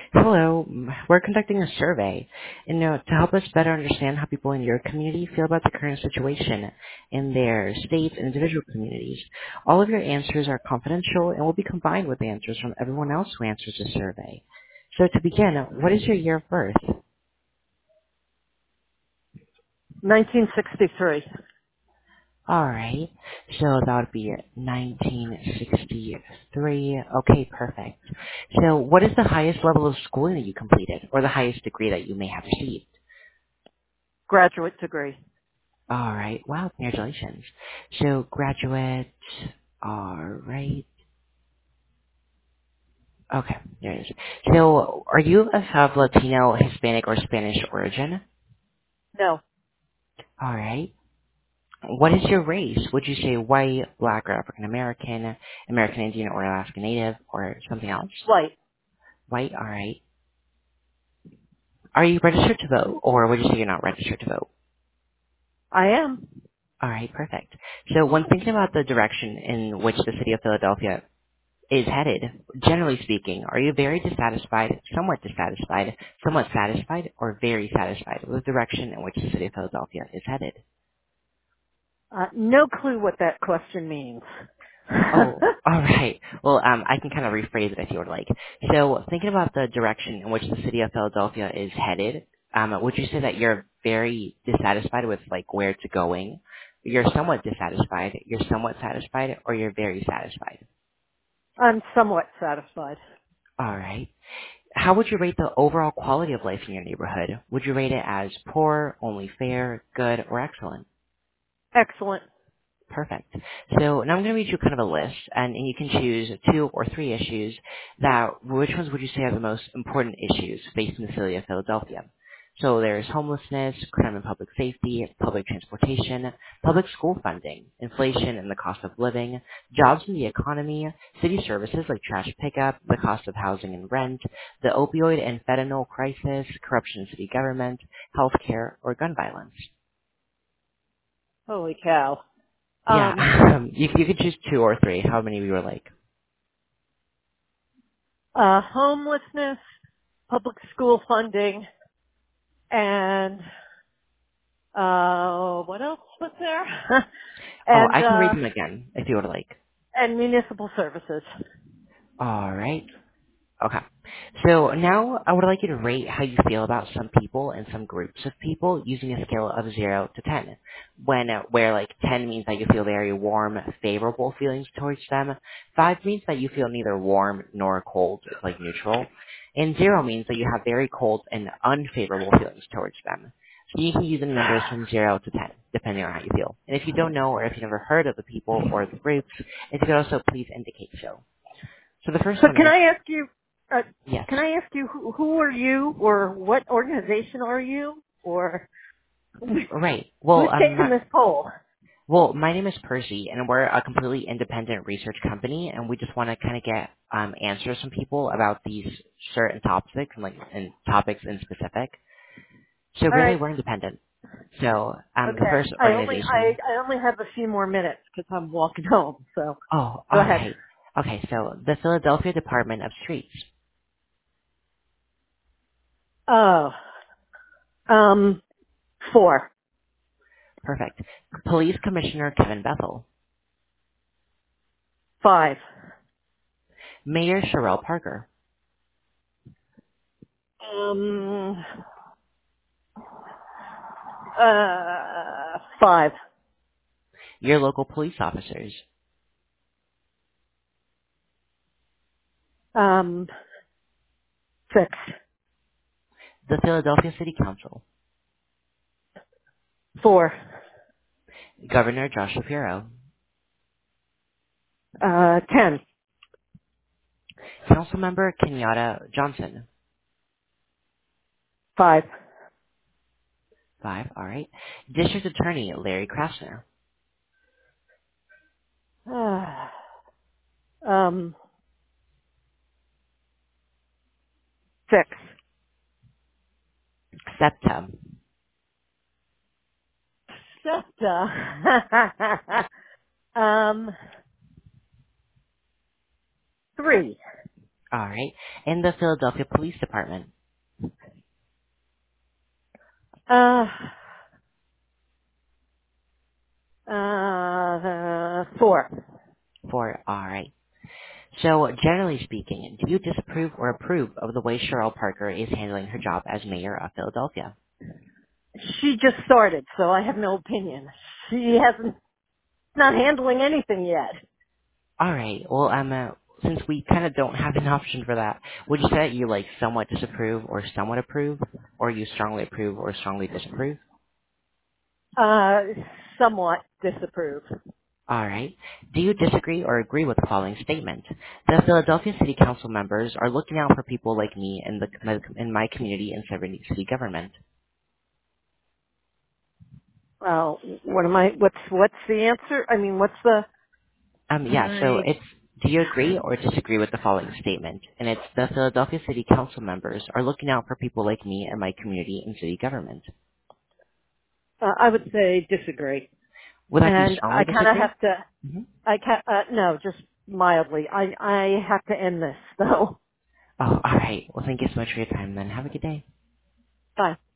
Hello. We're conducting a survey, and to help us better understand how people in your community feel about the current situation in their states and individual communities. All of your answers are confidential and will be combined with answers from everyone else who answers the survey. So to begin, what is your year of birth? 1963. All right. So that would be 1963. Okay, perfect. So what is the highest level of schooling that you completed, or the highest degree that you may have received? Graduate degree. All right. Wow, congratulations. So graduate. All right. Okay, there it is. So are you of Latino, Hispanic, or Spanish origin? No. All right. What is your race? Would you say white, black, or African American, American Indian, or Alaska Native, or something else? White. White. All right. Are you registered to vote, or would you say you're not registered to vote? I am. All right, perfect. So when thinking about the direction in which the city of Philadelphia is headed, generally speaking, are you very dissatisfied, somewhat satisfied, or very satisfied with the direction in which the city of Philadelphia is headed? No clue what that question means. Oh, all right. Well, I can kind of rephrase it if you would like. So, thinking about the direction in which the city of Philadelphia is headed, would you say that you're very dissatisfied with like where it's going? You're somewhat dissatisfied, you're somewhat satisfied, or you're very satisfied? I'm somewhat satisfied. All right. How would you rate the overall quality of life in your neighborhood? Would you rate it as poor, only fair, good, or excellent? Excellent. Perfect. So now I'm going to read you kind of a list, and you can choose two or three issues. Which ones would you say are the most important issues facing the city of Philadelphia? So there's homelessness, crime and public safety, public transportation, public school funding, inflation and the cost of living, jobs in the economy, city services like trash pickup, the cost of housing and rent, the opioid and fentanyl crisis, corruption in city government, healthcare, or gun violence. Holy cow. Yeah, Um, you could choose two or three. How many of you were like? homelessness, public school funding, and, what else was there? Oh, and, I can read them again if you would like. and municipal services. All right. Okay. So now I would like you to rate how you feel about some people and some groups of people using a scale of 0 to 10. Where like 10 means that you feel very warm, favorable feelings towards them. 5 means that you feel neither warm nor cold, like neutral. And 0 means that you have very cold and unfavorable feelings towards them. So you can use any numbers from 0 to 10, depending on how you feel. And if you don't know or if you've never heard of the people or the groups, if you could also please indicate so. So the first So one can is I ask you, uh, yes. who are you, or what organization are you, or Right. who's taking this poll? My name is Percy, and we're a completely independent research company, and we just want to kind of get answers from people about these certain topics and topics in specific. So All really, right. we're independent. So the Okay. first organization. I only have a few more minutes because I'm walking home. So Oh, go all ahead. right. Okay, so the Philadelphia Department of Streets. Oh, 4, Perfect. Police Commissioner Kevin Bethel. 5, Mayor Sherelle Parker. um, 5, Your local police officers. 6, The Philadelphia City Council. 4, Governor Josh Shapiro. 10, Councilmember Kenyatta Johnson. 5, 5, all right. District Attorney Larry Krasner. um, 6, SEPTA. SEPTA, 3, All right. And the Philadelphia Police Department. Uh, 4. 4. All right. So, generally speaking, do you disapprove or approve of the way Cheryl Parker is handling her job as mayor of Philadelphia? She just started, so I have no opinion. She hasn't, not handling anything yet. All right. Well, since we kind of don't have an option for that, would you say that you like somewhat disapprove or somewhat approve, or you strongly approve or strongly disapprove? Uh, somewhat disapprove. All right. Do you disagree or agree with the following statement? The Philadelphia City Council members are looking out for people like me in my community and serving city government. Well, what's the answer? I mean, what's the, Yeah, so I, it's, do you agree or disagree with the following statement? And it's the Philadelphia City Council members are looking out for people like me and my community and city government. I would say disagree. Would that be And I strongly kind of disagree? have to, Mm-hmm. no, just mildly. I have to end this, though. Oh, all right. Well, thank you so much for your time then. Have a good day. Bye.